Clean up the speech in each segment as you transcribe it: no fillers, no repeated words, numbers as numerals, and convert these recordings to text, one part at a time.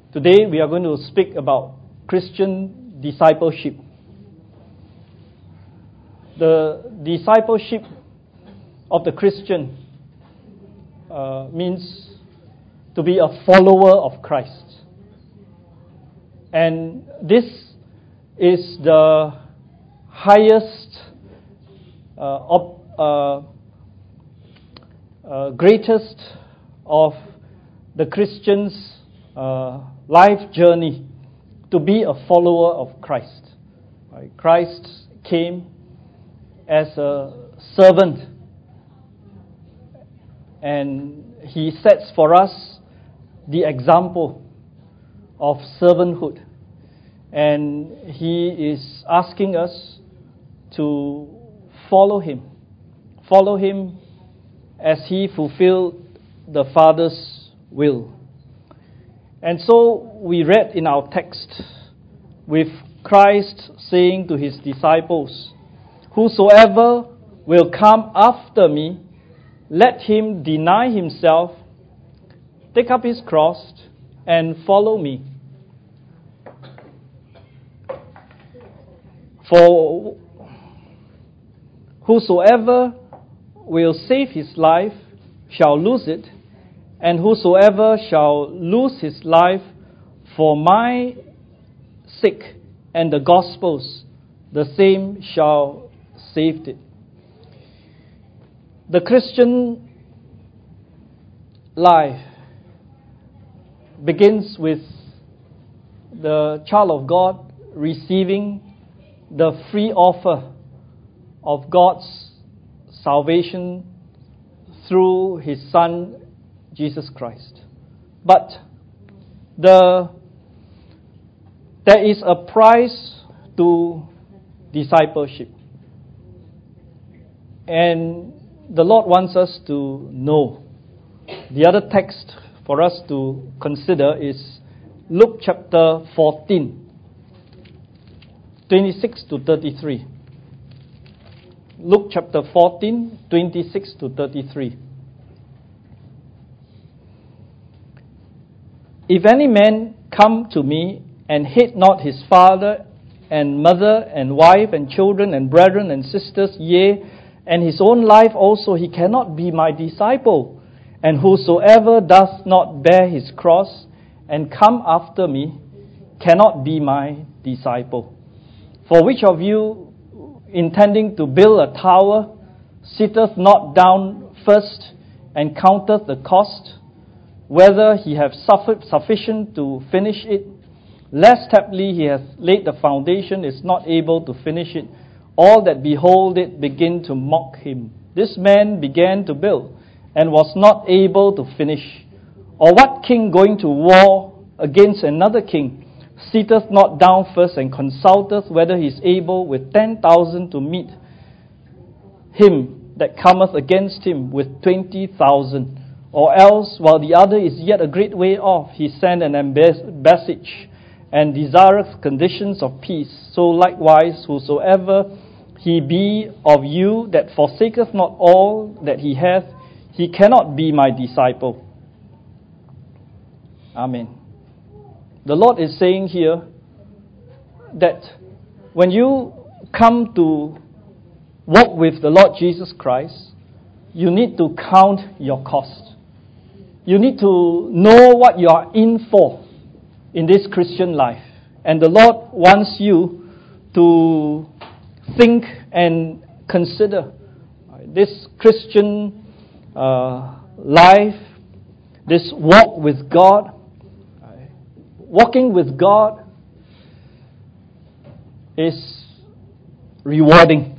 Today we are going to speak about Christian discipleship. The discipleship of the Christian means to be a follower of Christ. And this is the highest, greatest of the Christian's life journey, to be a follower of Christ. Right? Christ came as a servant, and He sets for us the example of servanthood. And He is asking us to follow Him as He fulfilled the Father's will. And so we read in our text with Christ saying to His disciples, "Whosoever will come after me, let him deny himself, take up his cross, and follow me. For whosoever will save his life shall lose it, and whosoever shall lose his life for my sake and the gospel's, the same shall save it." The Christian life begins with the child of God receiving the free offer of God's salvation through His Son, Jesus Christ. But there is a price to discipleship. And the Lord wants us to know. The other text for us to consider is Luke chapter 14, 26 to 33. Luke chapter 14, 26 to 33. "If any man come to me and hate not his father and mother and wife and children and brethren and sisters, yea, and his own life also, he cannot be my disciple. And whosoever does not bear his cross and come after me cannot be my disciple. For which of you, intending to build a tower, sitteth not down first and counteth the cost, whether he have suffered sufficient to finish it, lest haply he hath laid the foundation, is not able to finish it, all that behold it begin to mock him. This man began to build, and was not able to finish. Or what king going to war against another king sitteth not down first and consulteth whether he is able with 10,000 to meet him that cometh against him with 20,000? Or else, while the other is yet a great way off, he send an embassage, and desireth conditions of peace. So likewise, whosoever he be of you that forsaketh not all that he hath, he cannot be my disciple." Amen. The Lord is saying here that when you come to walk with the Lord Jesus Christ, you need to count your cost. You need to know what you are in for in this Christian life. And the Lord wants you to think and consider this Christian life, this walk with God. Walking with God is rewarding.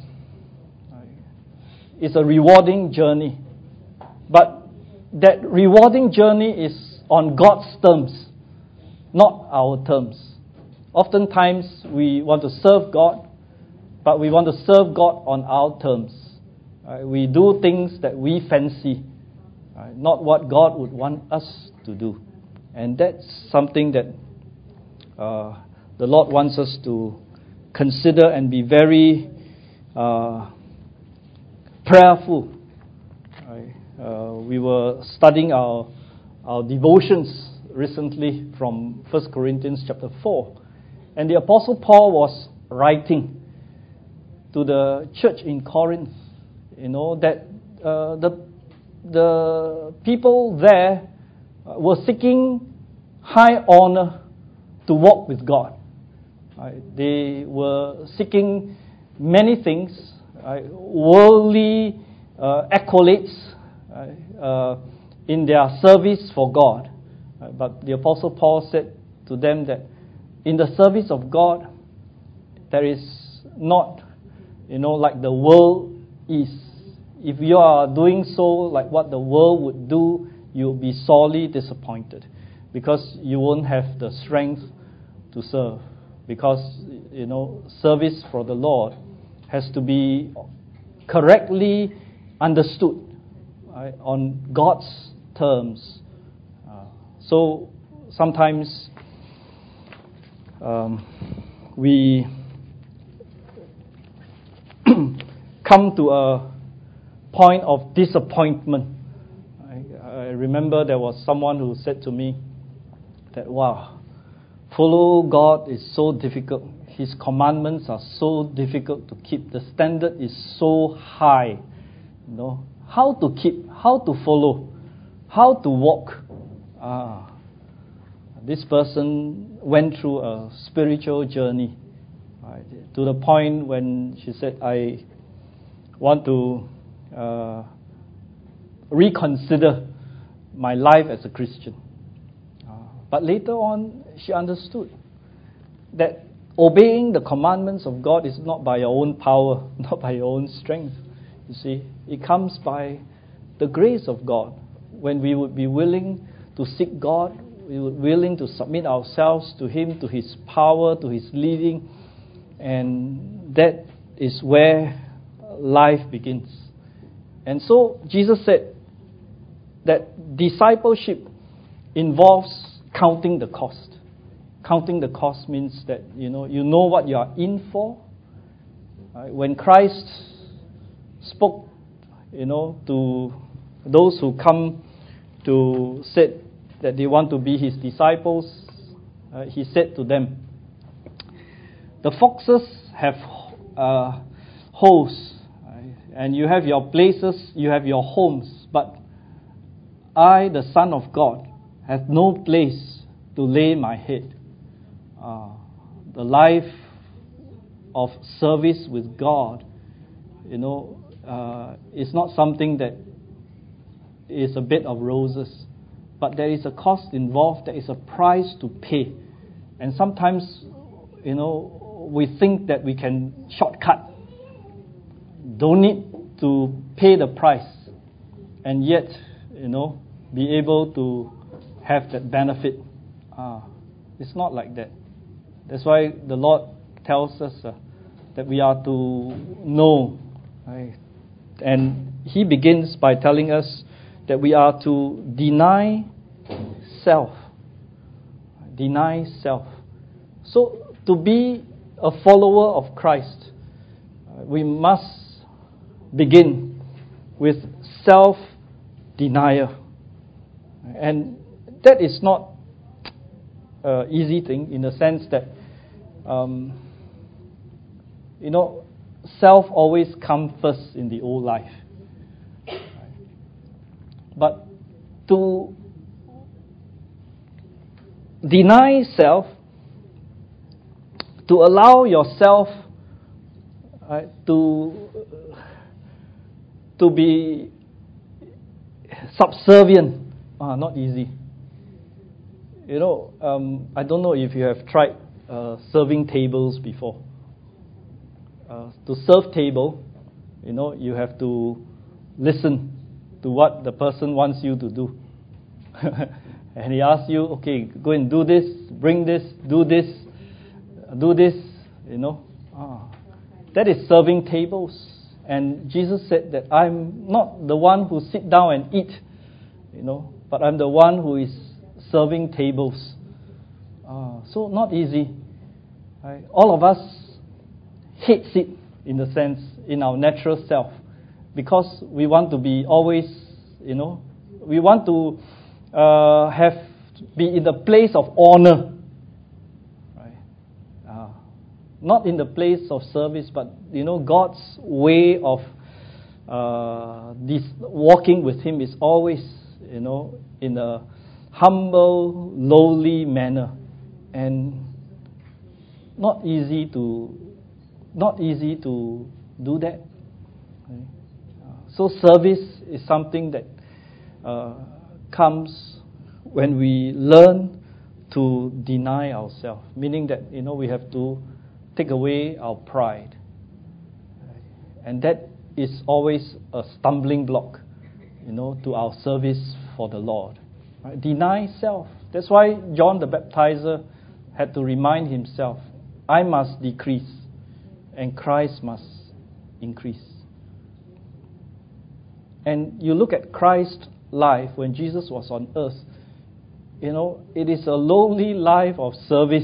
It's a rewarding journey. But that rewarding journey is on God's terms, not our terms. Oftentimes we want to serve God, but we want to serve God on our terms. We do things that we fancy, not what God would want us to do. And that's something that the Lord wants us to consider and be very prayerful. We were studying our devotions recently from 1 Corinthians chapter 4. And the Apostle Paul was writing to the church in Corinth, that the people there were seeking high honor to walk with God. They were seeking many things, worldly accolades in their service for God. But the Apostle Paul said to them that in the service of God, there is not, like the world is. If you are doing so like what the world would do, you'll be sorely disappointed because you won't have the strength to serve. Because, service for the Lord has to be correctly understood, right, on God's terms. So sometimes we come to a point of disappointment. I remember there was someone who said to me that, wow, follow God is so difficult. His commandments are so difficult to keep. The standard is so high. How to keep, how to follow, how to walk. This person went through a spiritual journey, right, to the point when she said, I want to reconsider my life as a Christian. But later on, she understood that obeying the commandments of God is not by your own power, not by your own strength. You see, it comes by the grace of God. When we would be willing to seek God, we would be willing to submit ourselves to Him, to His power, to His leading, and that is where life begins. And so Jesus said that discipleship involves counting the cost. Counting the cost means that you know what you are in for. When Christ spoke, to those who come to said that they want to be His disciples, He said to them, "The foxes have holes, and you have your places, you have your homes, but I, the Son of God, have no place to lay my head." The life of service with God, is not something that is a bed of roses, but there is a cost involved, there is a price to pay. And sometimes, we think that we can shortcut, don't need to pay the price, and yet, be able to have that benefit. It's not like that. That's why the Lord tells us that we are to know. Right? And He begins by telling us that we are to deny self. Deny self. So to be a follower of Christ, we must begin with self-denial. And that is not an easy thing in the sense that, self always comes first in the old life. But to deny self, to allow yourself to be subservient, not easy. I don't know if you have tried serving tables before. To serve table, you have to listen to what the person wants you to do. And he asks you, okay, go and do this, bring this, do this, do this, That is serving tables. And Jesus said that I'm not the one who sit down and eat, but I'm the one who is serving tables. So not easy. Right? All of us hates it in the sense, in our natural self, because we want to be always, we want to have be in the place of honor, right? Not in the place of service, but God's way of this walking with Him is always in a humble, lowly manner, and not easy to do that. Right? So service is something that comes when we learn to deny ourselves, meaning that we have to take away our pride, and that is always a stumbling block, to our service for the Lord. Right? Deny self. That's why John the Baptizer had to remind himself, I must decrease and Christ must increase. And you look at Christ's life when Jesus was on earth, it is a lowly life of service.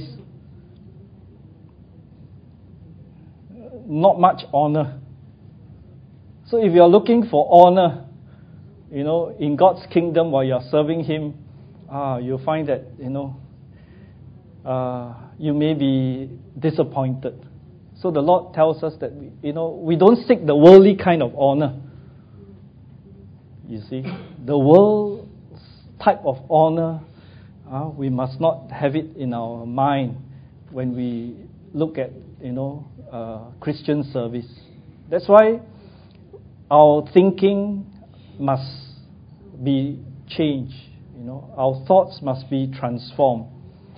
Not much honor. So if you're looking for honor, in God's kingdom while you're serving Him, you'll find that, you may be disappointed. So the Lord tells us that, we don't seek the worldly kind of honor. You see, the world's type of honor, we must not have it in our mind when we look at, Christian service. That's why our thinking must be changed. Our thoughts must be transformed.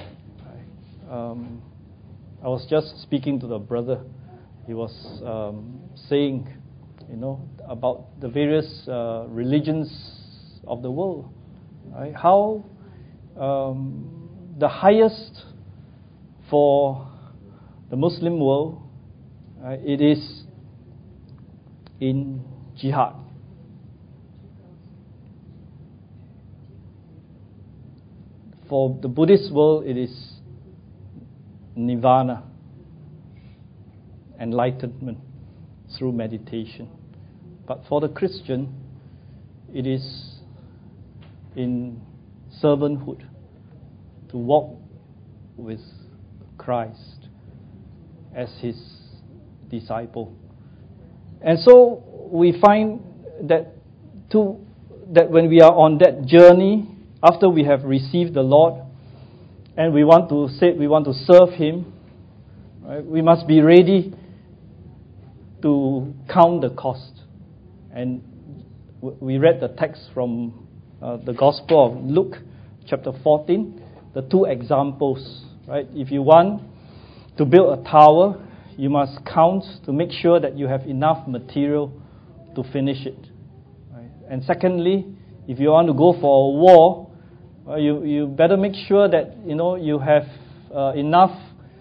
I was just speaking to the brother. He was saying, about the various religions of the world. Right? How the highest for the Muslim world, it is in jihad. For the Buddhist world, it is nirvana, enlightenment through meditation. But for the Christian, it is in servanthood, to walk with Christ as His disciple. And so we find that when we are on that journey, after we have received the Lord, and we want to serve Him, right, we must be ready to count the cost. And we read the text from the Gospel of Luke, chapter 14, the two examples. Right? If you want to build a tower, you must count to make sure that you have enough material to finish it. Right? And secondly, if you want to go for a war, you better make sure that you have enough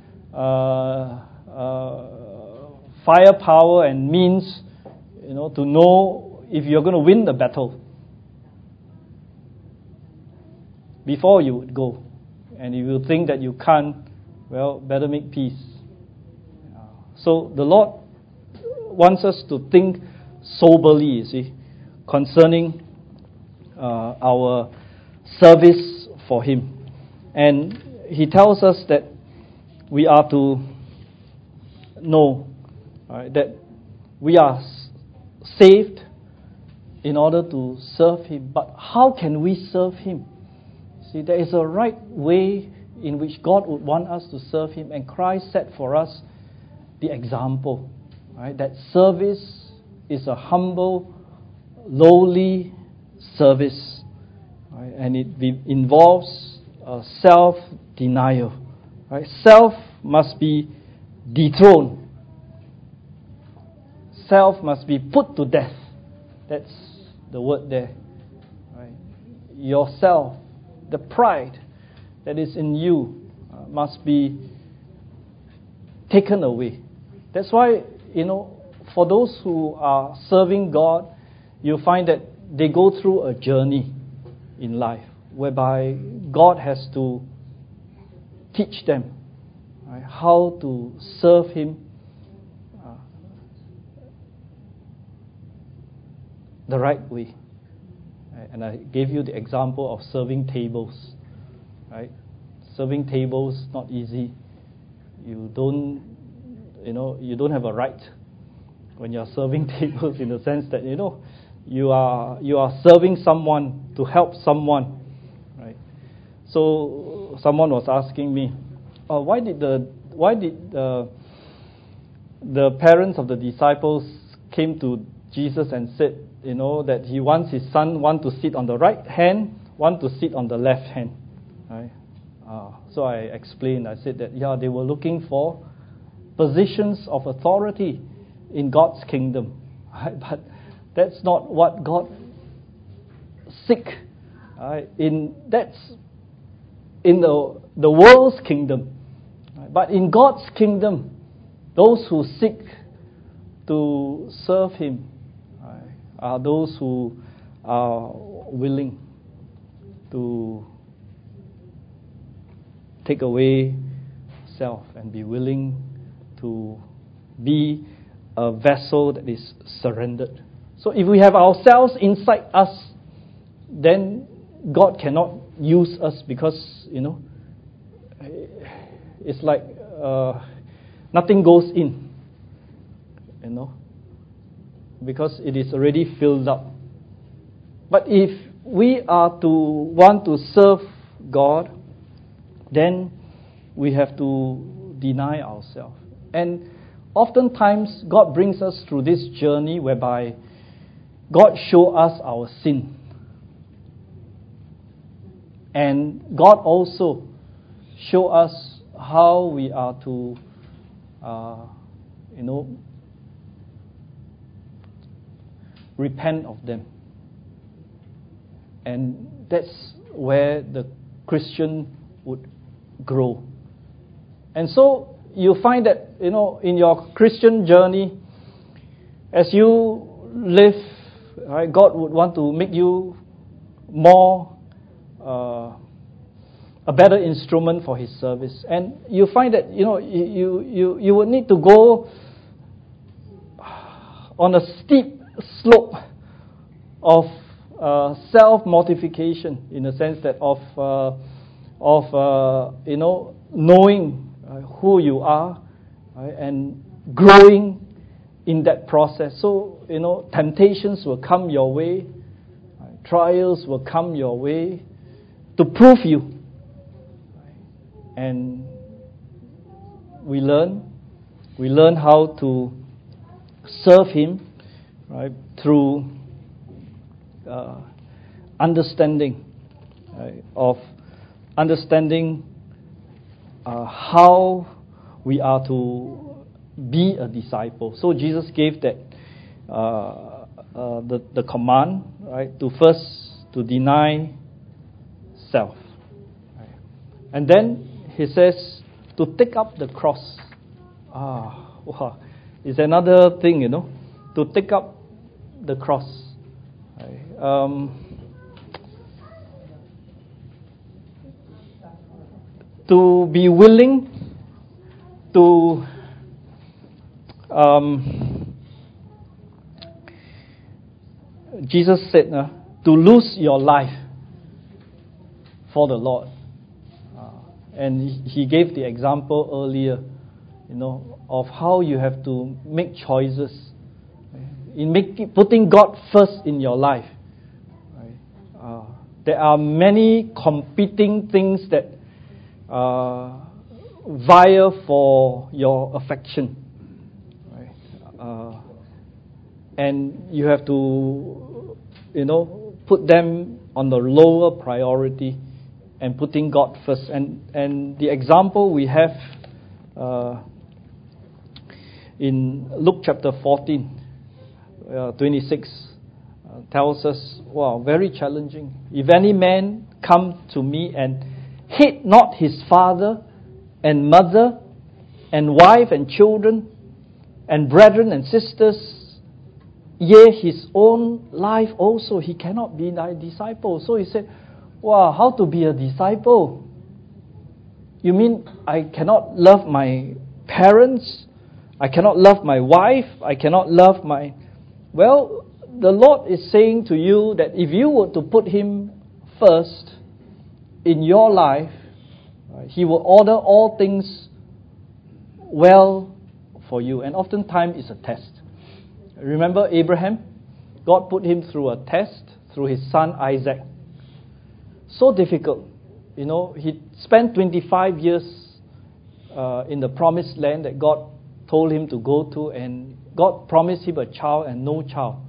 firepower and means, to know if you're going to win the battle before you would go. And if you think that you can't, well, better make peace. So the Lord wants us to think soberly, you see, concerning our service for Him. And He tells us that we are to know that we are saved in order to serve Him. But how can we serve Him? See, there is a right way in which God would want us to serve Him, and Christ set for us the example, right? That service is a humble, lowly service, right? And it involves self-denial, right? Self must be dethroned. Self must be put to death. That's the word there, right? Yourself, the pride that is in you, must be taken away. That's why, for those who are serving God, you find that they go through a journey in life whereby God has to teach them, right, how to serve Him the right way. And I gave you the example of serving tables. right? Serving tables, not easy. You don't have a right when you are serving tables, in the sense that, you are serving someone to help someone, right? So someone was asking me, why did the parents of the disciples came to Jesus and said, that he wants his son, one to sit on the right hand, one to sit on the left hand, right? So I explained. I said that they were looking for positions of authority in God's kingdom, right? But that's not what God seeks. Right? That's in the world's kingdom, right? But in God's kingdom, those who seek to serve Him, right, are those who are willing to take away self and be willing to be a vessel that is surrendered. So if we have ourselves inside us, then God cannot use us, because, it's like nothing goes in, because it is already filled up. But if we are to want to serve God, then we have to deny ourselves. And oftentimes, God brings us through this journey whereby God shows us our sin. And God also shows us how we are to, repent of them. And that's where the Christian would grow. And so you find that, in your Christian journey, as you live, right, God would want to make you more a better instrument for His service. And you find that, you would need to go on a steep slope of self-mortification, in the sense that knowing who you are, right, and growing in that process. So, temptations will come your way, right, trials will come your way to prove you. Right? And we learn how to serve Him, right, through understanding, right, of understanding how we are to be a disciple. So Jesus gave that the command, right, to deny self, right? And then He says to take up the cross. Wow, it's another thing, to take up the cross. Right? To be willing to Jesus said, to lose your life for the Lord. And He gave the example earlier, of how you have to make choices in putting God first in your life. Right? There are many competing things that vie for your affection, right? And you have to, put them on the lower priority and putting God first. And the example we have in Luke chapter 14, 26, tells us, wow, very challenging. If any man come to me and hate not his father and mother and wife and children and brethren and sisters, yea, his own life also, he cannot be thy disciple. So he said, wow, how to be a disciple? You mean I cannot love my parents? I cannot love my wife? I cannot love my... Well, the Lord is saying to you that if you were to put Him first, in your life, right, He will order all things well for you. And oftentimes it's a test. Remember Abraham? God put him through a test through his son Isaac. So difficult. He spent 25 years in the promised land that God told him to go to, and God promised him a child and no child.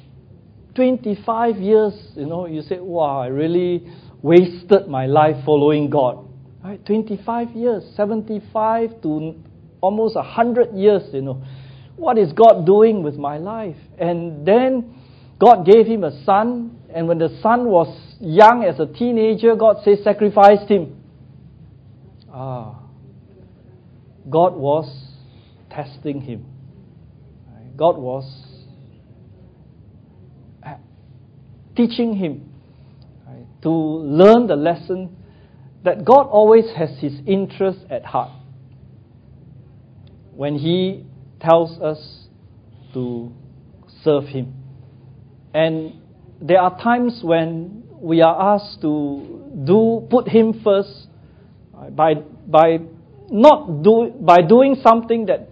25 years, you say, wow, I really wasted my life following God. Right? 25 years, 75 to almost 100 years, What is God doing with my life? And then God gave him a son, and when the son was young as a teenager, God says, sacrificed him. God was testing him. God was teaching him to learn the lesson that God always has His interest at heart when He tells us to serve Him. And there are times when we are asked to put Him first by doing something that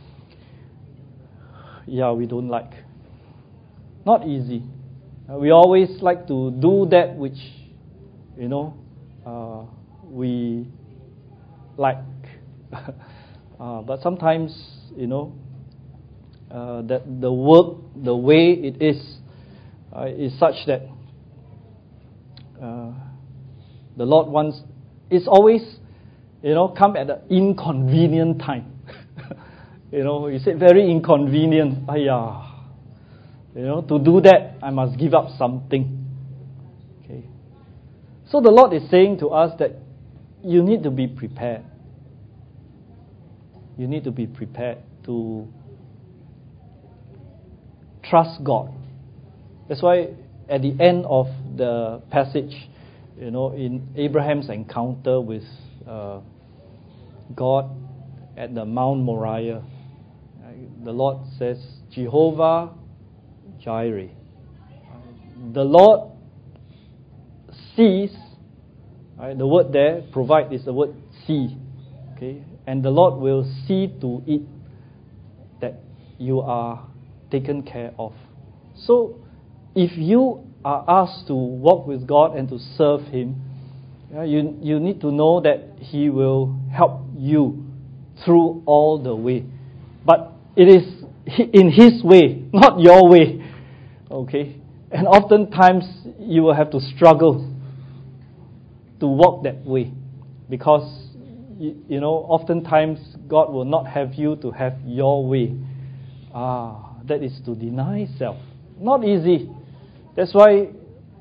we don't like. Not easy. We always like to do that which we like. But sometimes that the work, the way it is such that the Lord wants. It's always come at an inconvenient time. You say very inconvenient. To do that, I must give up something. Okay. So the Lord is saying to us that you need to be prepared. You need to be prepared to trust God. That's why at the end of the passage, in Abraham's encounter with God at the Mount Moriah, the Lord says, Jehovah Jireh. The Lord sees. The word there, provide, is the word see. Okay, and the Lord will see to it that you are taken care of. So, if you are asked to walk with God and to serve Him, you need to know that He will help you through all the way. But it is in His way, not your way. Okay? And oftentimes you will have to struggle to walk that way, because oftentimes God will not have you to have your way. That is to deny self. Not easy. That's why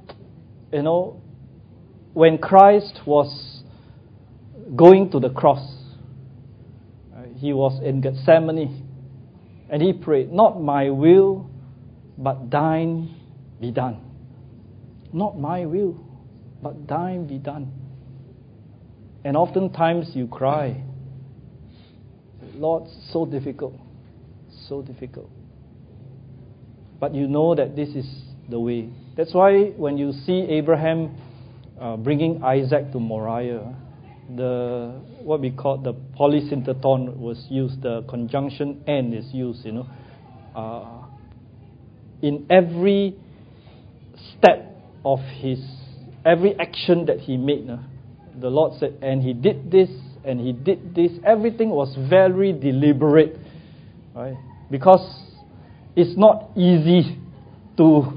when Christ was going to the cross, He was in Gethsemane, and He prayed, not my will but thine be done. Not my will but thine be done. And oftentimes you cry, Lord, so difficult, so difficult. But you know that this is the way. That's why when you see Abraham bringing Isaac to Moriah, what we call the polysyntheton was used, the conjunction and is used, in every step of every action that he made. The Lord said, and he did this, and he did this. Everything was very deliberate, right? Because it's not easy to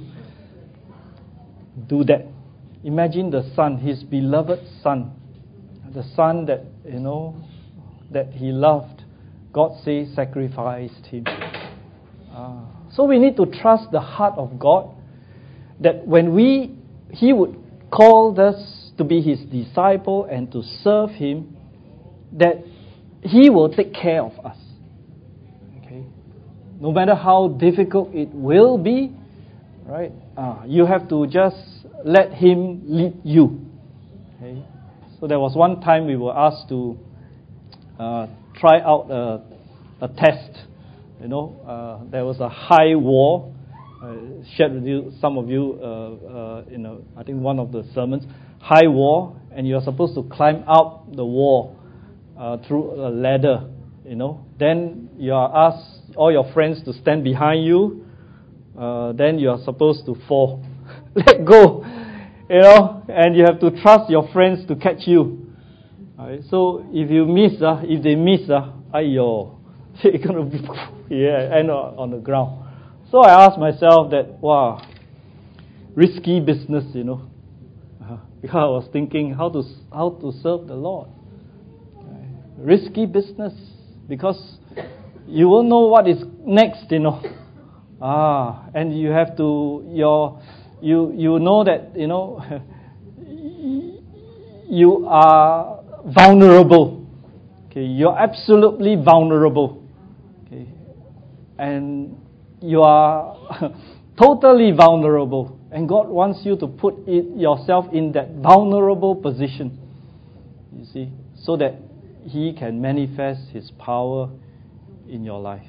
do that. Imagine the son, his beloved son, the son that that he loved. God says, sacrificed him. So we need to trust the heart of God, that when He would call us to be His disciple and to serve Him, that He will take care of us. Okay, no matter how difficult it will be, right? You have to just let Him lead you. Okay, so there was one time we were asked to try out a test. There was a high wall. Shared with you, some of you, I think one of the sermons. High wall, and you are supposed to climb up the wall through a ladder, then you are asked all your friends to stand behind you, then you are supposed to fall. Let go, and you have to trust your friends to catch you. Right? So if you miss, if they miss, you're going to be end on the ground. So I asked myself that, wow, risky business, because I was thinking how to serve the Lord. Right? Risky business, because you won't know what is next, and you have to you know that you are vulnerable. Okay, you're absolutely vulnerable. Okay, and you are totally vulnerable, and God wants you to put yourself in that vulnerable position. You see, so that He can manifest His power in your life.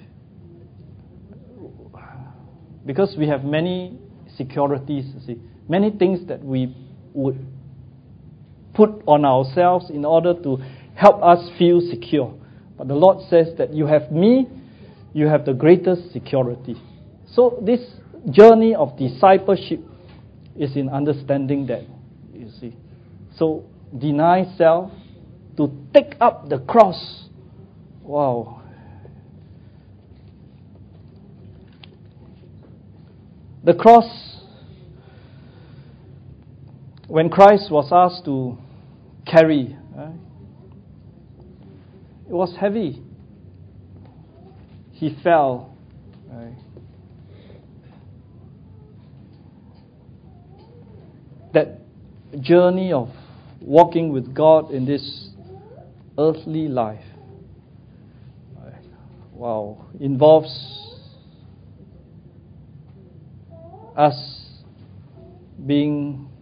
Because we have many securities, many things that we would put on ourselves in order to help us feel secure. But the Lord says that you have me, you have the greatest security. So this journey of discipleship is in understanding that, you see. So deny self, to take up the cross. Wow. The cross, when Christ was asked to carry, it was heavy. He fell. That journey of walking with God in this earthly life, wow, involves us being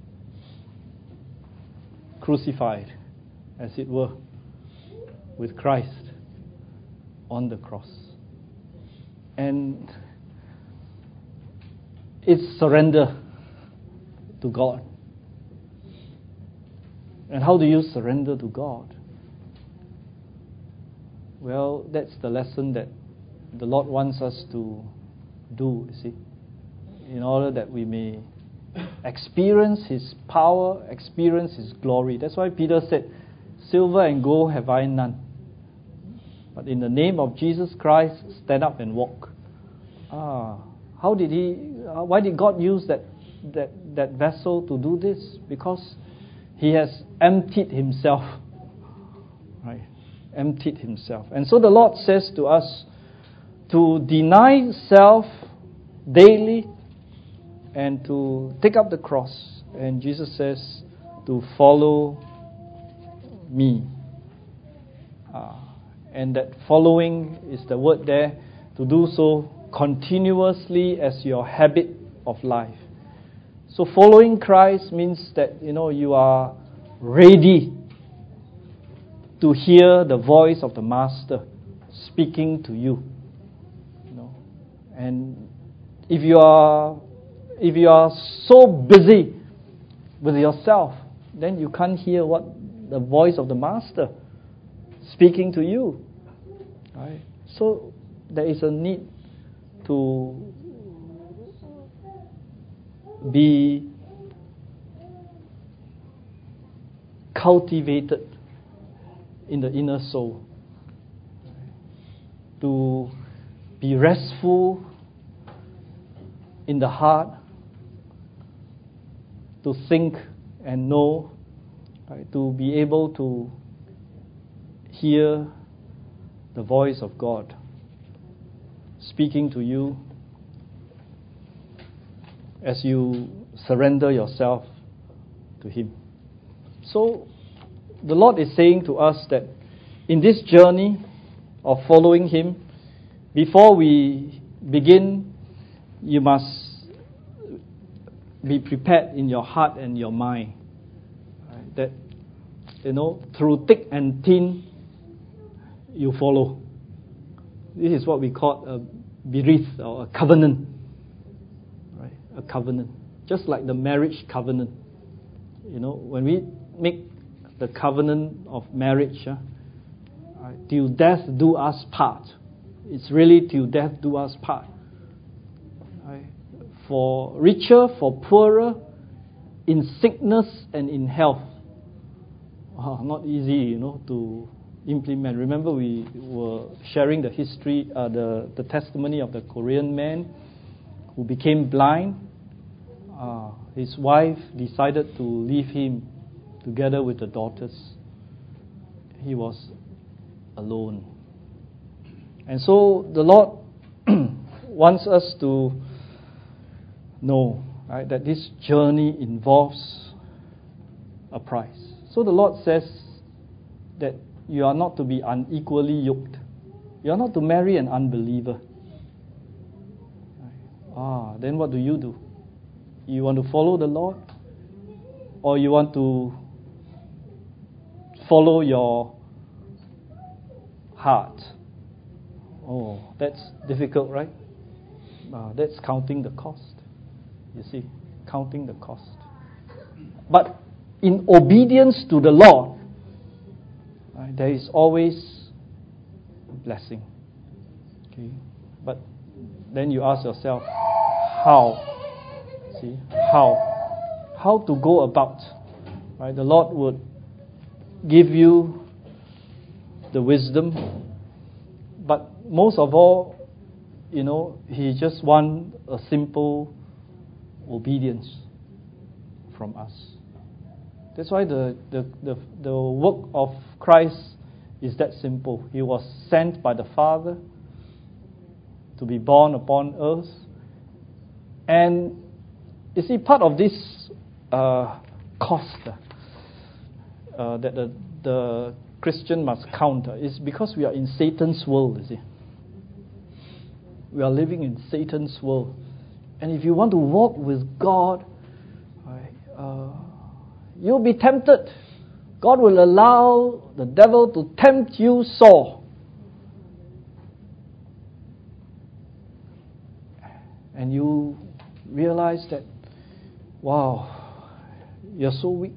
crucified, as it were, with Christ on the cross. And it's surrender to God. And how do you surrender to God? Well, that's the lesson that the Lord wants us to do, you see, in order that we may experience His power, experience His glory. That's why Peter said, "Silver and gold have I none, but in the name of Jesus Christ, stand up and walk." Why did God use that vessel to do this? Because He has emptied Himself. Right? Emptied Himself. And so the Lord says to us to deny self daily and to take up the cross. And Jesus says to follow me. And that following is the word there, to do so continuously as your habit of life. So following Christ means that you are ready to hear the voice of the Master speaking to you. And if you are so busy with yourself, then you can't hear what the voice of the Master speaking to you. Right? So there is a need to be cultivated in the inner soul, to be restful in the heart, to think and know, right? To be able to hear the voice of God speaking to you as you surrender yourself to Him. So the Lord is saying to us that in this journey of following Him, before we begin, you must be prepared in your heart and your mind, right? That through thick and thin you follow. This is what we call a berith, or a covenant. Right? A covenant. Just like the marriage covenant. When we make the covenant of marriage, till death do us part. It's really till death do us part. Right? For richer, for poorer, in sickness and in health. Wow, not easy, to implement. Remember, we were sharing the history, the testimony of the Korean man who became blind. His wife decided to leave him together with the daughters. He was alone. And so the Lord wants us to know, right, that this journey involves a price. So the Lord says that you are not to be unequally yoked. You are not to marry an unbeliever. Then what do? You want to follow the Lord? Or you want to follow your heart? Oh, that's difficult, right? That's counting the cost. You see, counting the cost. But in obedience to the Lord, there is always blessing. Okay, but then you ask yourself, how? See, how to go about? Right, the Lord would give you the wisdom, but most of all, He just wants a simple obedience from us. That's why the work of Christ is that simple. He was sent by the Father to be born upon earth. And you see, part of this cost that the Christian must count is because we are in Satan's world, you see. We are living in Satan's world. And if you want to walk with God, you'll be tempted. God will allow the devil to tempt you sore. And you realize that, wow, you're so weak.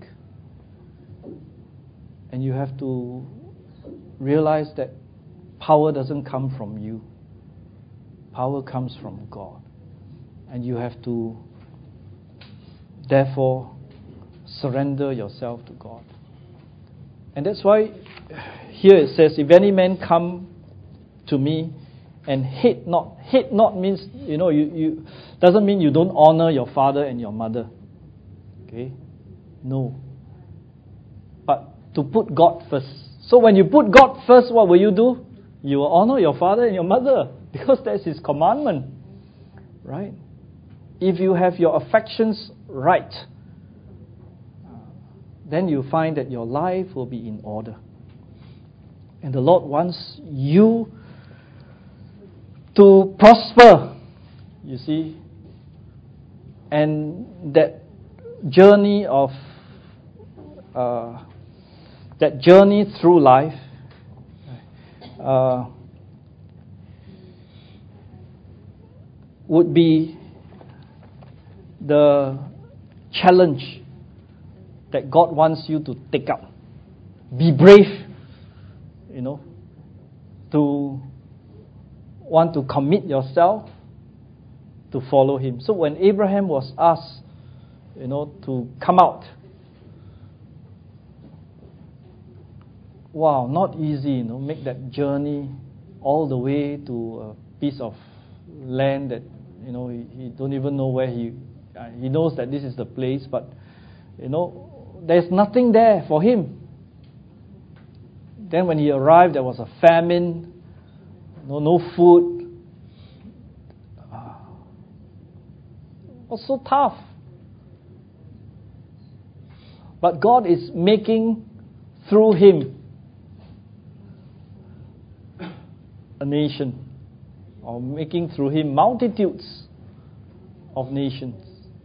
And you have to realize that power doesn't come from you. Power comes from God. And you have to, therefore, surrender yourself to God. And that's why here it says, if any man come to me and hate not. Hate not means, you doesn't mean you don't honor your father and your mother. Okay? No. But to put God first. So when you put God first, what will you do? You will honor your father and your mother, because that's His commandment. Right? If you have your affections right, then you find that your life will be in order. And the Lord wants you to prosper, you see. And that journey through life would be the challenge that God wants you to take up. Be brave, to want to commit yourself to follow Him. So when Abraham was asked, to come out, wow, not easy, make that journey all the way to a piece of land that, he don't even know where he knows that this is the place, but, there's nothing there for him. Then when he arrived, there was a famine, no food. It was so tough. But God is making through him a nation, or making through him multitudes of nations.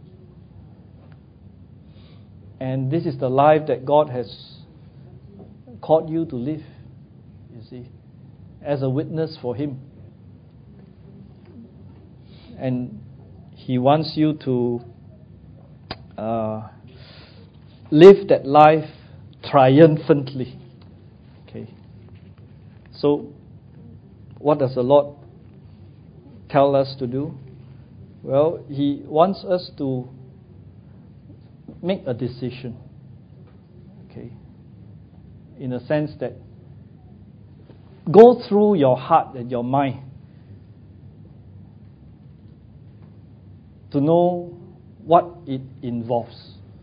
And this is the life that God has called you to live, you see, as a witness for Him. And He wants you to live that life triumphantly. Okay. So, what does the Lord tell us to do? Well, He wants us to make a decision. Okay. In a sense that go through your heart and your mind to know what it involves.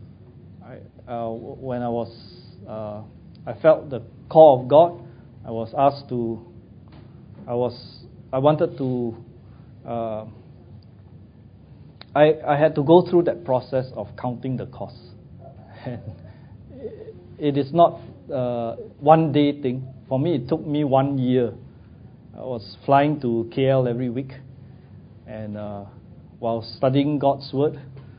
When I felt the call of God, I was asked to. I wanted to. I had to go through that process of counting the costs. And it is not one day thing. For me, it took me 1 year. I was flying to KL every week, and while studying God's Word,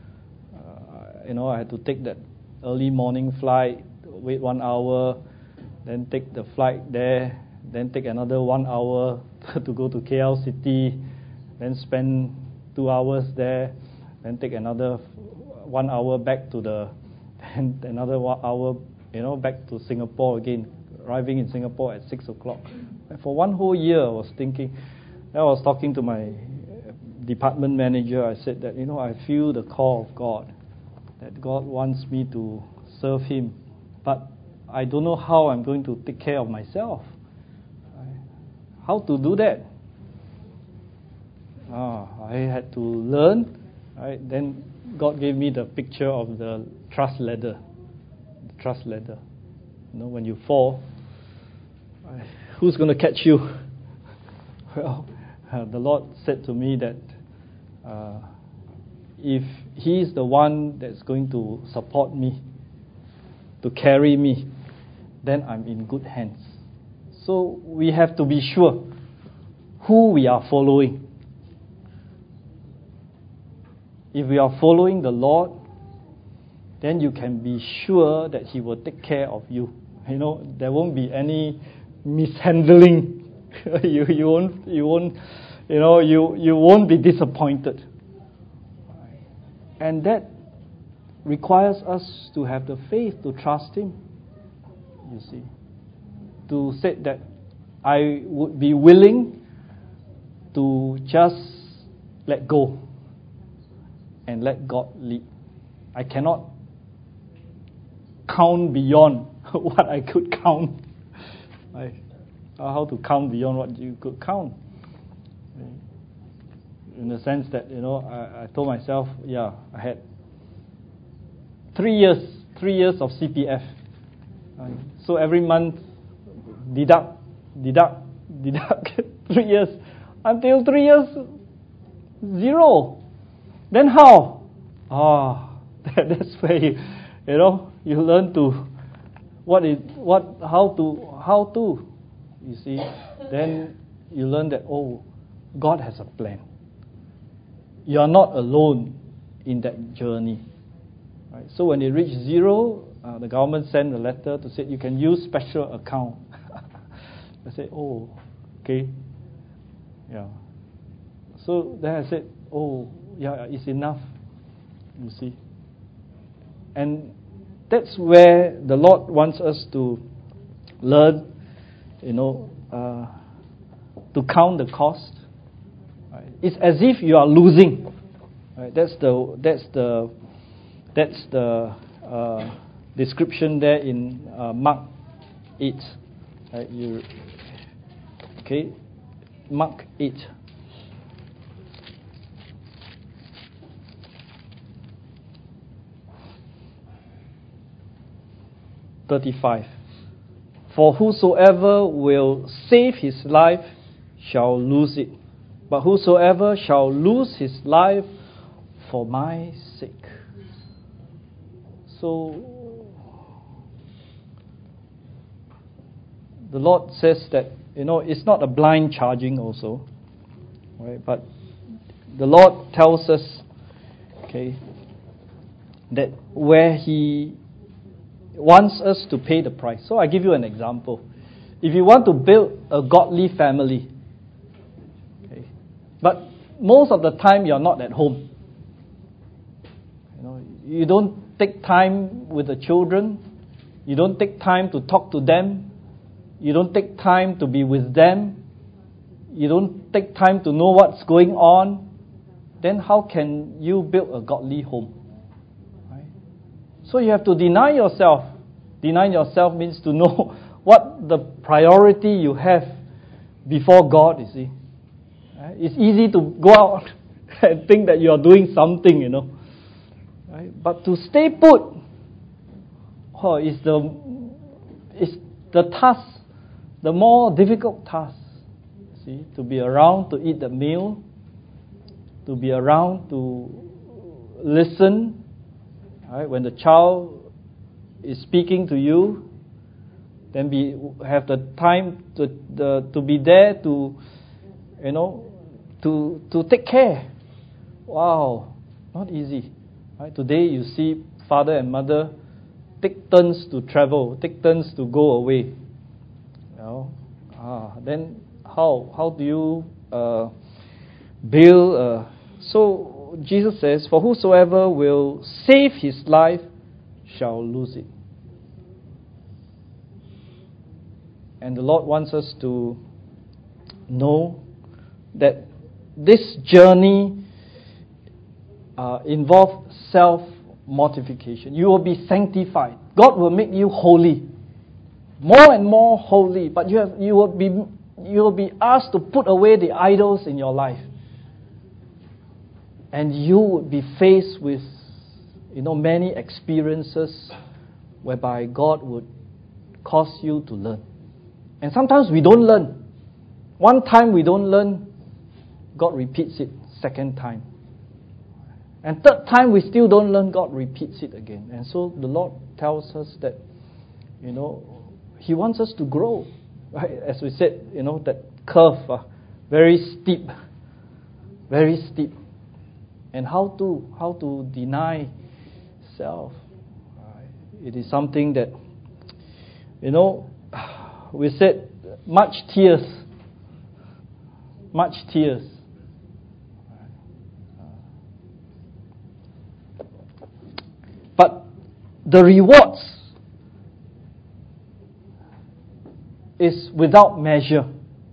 I had to take that early morning flight, wait 1 hour, then take the flight there, then take another 1 hour to go to KL City, then spend 2 hours there, then take another 1 hour back to and another 1 hour, back to Singapore again, arriving in Singapore at 6 o'clock. And for one whole year, I was talking to my department manager. I said that, I feel the call of God, that God wants me to serve Him, but I don't know how I'm going to take care of myself. How to do that? I had to learn. Right? Then God gave me the picture of the trust ladder. The trust ladder. When you fall, who's going to catch you? Well, the Lord said to me that if He's the one that's going to support me, to carry me, then I'm in good hands. So we have to be sure who we are following. If we are following the Lord, then you can be sure that He will take care of you. There won't be any mishandling. you won't be disappointed. And that requires us to have the faith to trust Him. You see, to say that I would be willing to just let go and let God lead. I cannot count beyond what I could count. How to count beyond what you could count? In the sense that I told myself, I had 3 years of CPF. So every month, deduct 3 years, until 3 years, 0. Then how? That's where you learn to how to. You see, then you learn that God has a plan. You are not alone in that journey. Right? So when it reached 0, the government sent a letter to say you can use special account. I said, okay. Yeah. So then I said, it's enough. You see. And that's where the Lord wants us to learn, to count the cost. Right? It's as if you are losing. Right? That's the description there in Mark 8. Right? Mark 8. For whosoever will save his life shall lose it, but whosoever shall lose his life for my sake. So the Lord says that it's not a blind charging also, right? But the Lord tells us, that where He wants us to pay the price. So I give you an example. If you want to build a godly family, but most of the time you're not at home. You don't take time with the children. You don't take time to talk to them. You don't take time to be with them. You don't take time to know what's going on. Then how can you build a godly home? Right? So you have to deny yourself. Deny yourself means to know what the priority you have before God, you see. Right? It's easy to go out and think that you are doing something, you know. Right? But to stay put is the task, the more difficult task. See, to be around to eat the meal, to be around to listen. Right? When the child is speaking to you, then have the time to be there to, you know, to take care. Wow, not easy. Right? Today you see father and mother take turns to travel, take turns to go away. You know, then how do you build? So Jesus says, "For whosoever will save his life shall lose it." And the Lord wants us to know that this journey involves self-mortification. You will be sanctified. God will make you holy, more and more holy. But you will be asked to put away the idols in your life, and you would be faced with, many experiences whereby God would cause you to learn. And sometimes we don't learn. One time we don't learn, God repeats it second time. And third time we still don't learn, God repeats it again. And so the Lord tells us that, He wants us to grow. Right? As we said, that curve, very steep. Very steep. And how to deny self. It is something that, we said much tears. Much tears. But the rewards is without measure.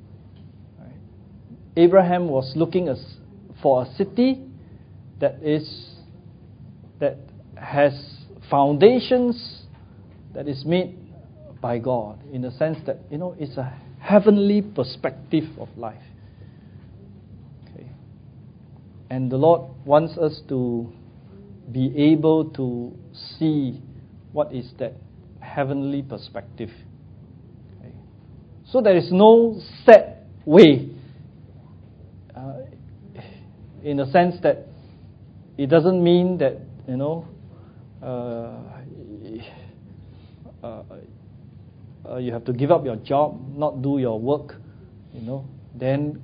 Abraham was looking for a city that has foundations, that is made by God, in the sense that it's a heavenly perspective of life. Okay. And the Lord wants us to be able to see what is that heavenly perspective. Okay. So there is no set way, in the sense that it doesn't mean that you have to give up your job, not do your work, then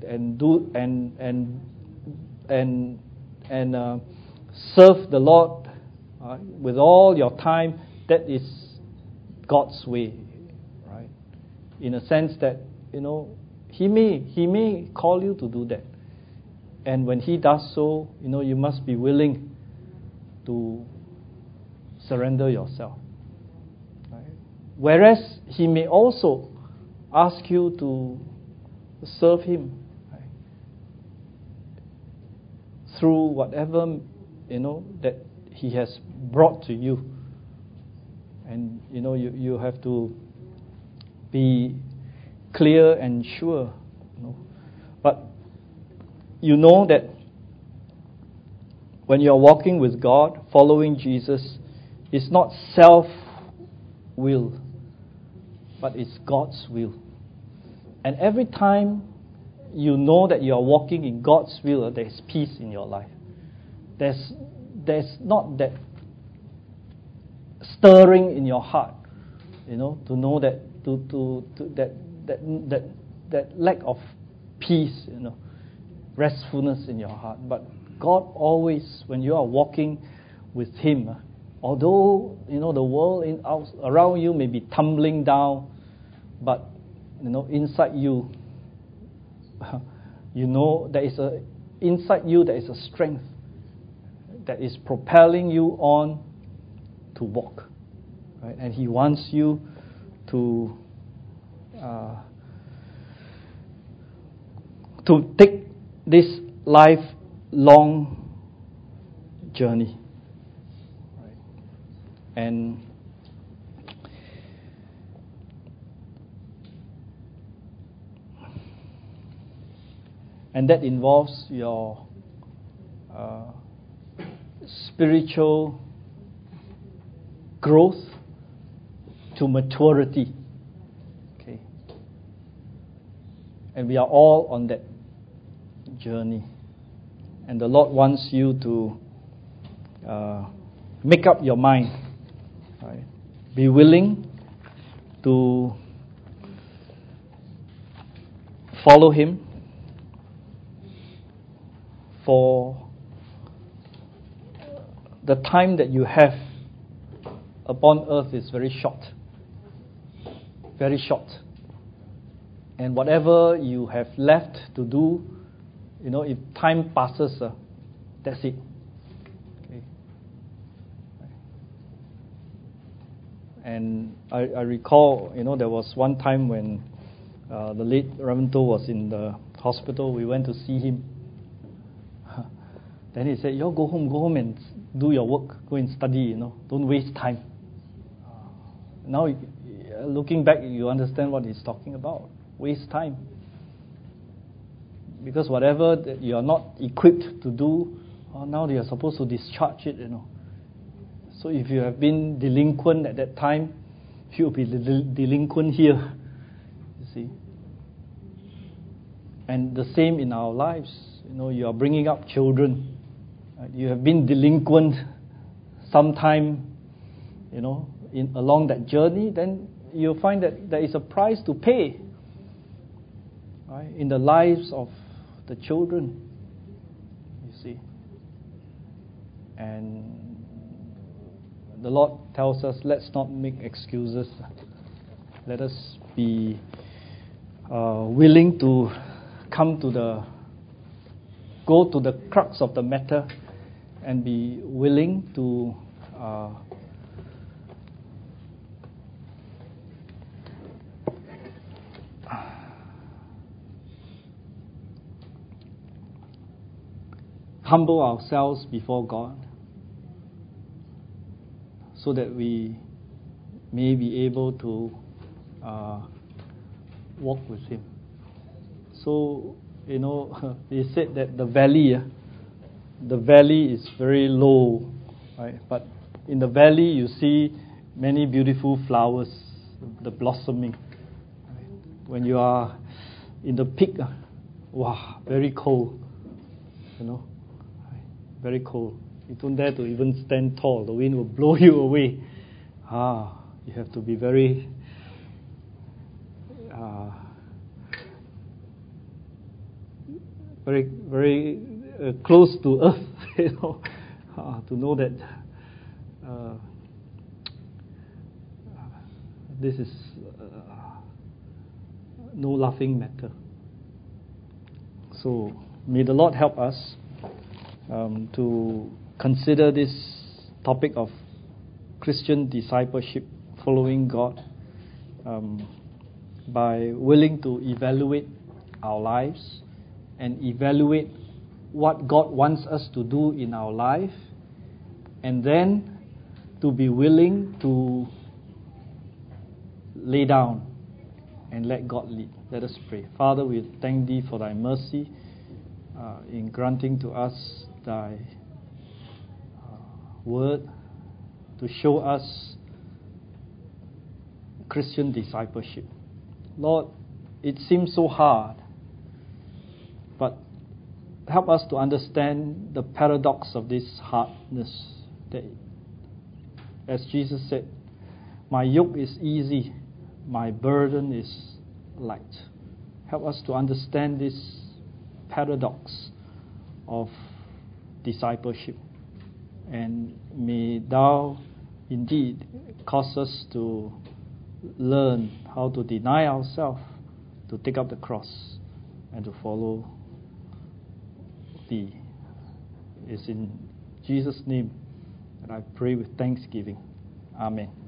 serve the Lord with all your time. That is God's way, right? In a sense that He may call you to do that, and when He does so, you must be willing to surrender yourself. Whereas He may also ask you to serve Him, right, through whatever that He has brought to you, and you have to be clear and sure. But that when you are walking with God, following Jesus, it's not self-will, but it's God's will. And every time you know that you are walking in God's will, there's peace in your life. There's not that stirring in your heart, to know that that lack of peace, restfulness in your heart. But God always, when you are walking with Him, although the world around you may be tumbling down, but inside you, inside you there is a strength that is propelling you on to walk. right? And He wants you to take this lifelong journey, right? And that involves your spiritual growth to maturity. Okay. And we are all on that journey. And the Lord wants you to make up your mind. Right? Be willing to follow Him for the time that you have upon earth is very short. Very short. And whatever you have left to do, if time passes, that's it. Okay. And I recall, there was one time when the late Reverend To was in the hospital. We went to see him. Then he said, "You all go home and do your work. Go and study, Don't waste time." Now, looking back, you understand what he's talking about. Waste time. Because whatever that you are not equipped to do, now you are supposed to discharge it, So if you have been delinquent at that time, you will be delinquent here. You see. And the same in our lives. You are bringing up children. You have been delinquent sometime, along that journey, then you'll find that there is a price to pay, right, in the lives of the children, you see. And the Lord tells us, let's not make excuses. Let us be willing to go to the crux of the matter and be willing to humble ourselves before God so that we may be able to walk with Him. So, he said that the valley is very low, right? But in the valley you see many beautiful flowers, the blossoming. Right? When you are in the peak, wow, very cold, very cold. You don't dare to even stand tall. The wind will blow you away. You have to be very very, very close to earth, to know that this is no laughing matter. So may the Lord help us to consider this topic of Christian discipleship, following God, by willing to evaluate our lives and evaluate what God wants us to do in our life, and then to be willing to lay down and let God lead. Let us pray. Father, we thank Thee for Thy mercy in granting to us Thy word to show us Christian discipleship. Lord, it seems so hard, but help us to understand the paradox of this hardness. That, as Jesus said, my yoke is easy, my burden is light. Help us to understand this paradox of discipleship. And may Thou indeed cause us to learn how to deny ourselves, to take up the cross, and to follow Thee. It's in Jesus' name that I pray with thanksgiving. Amen.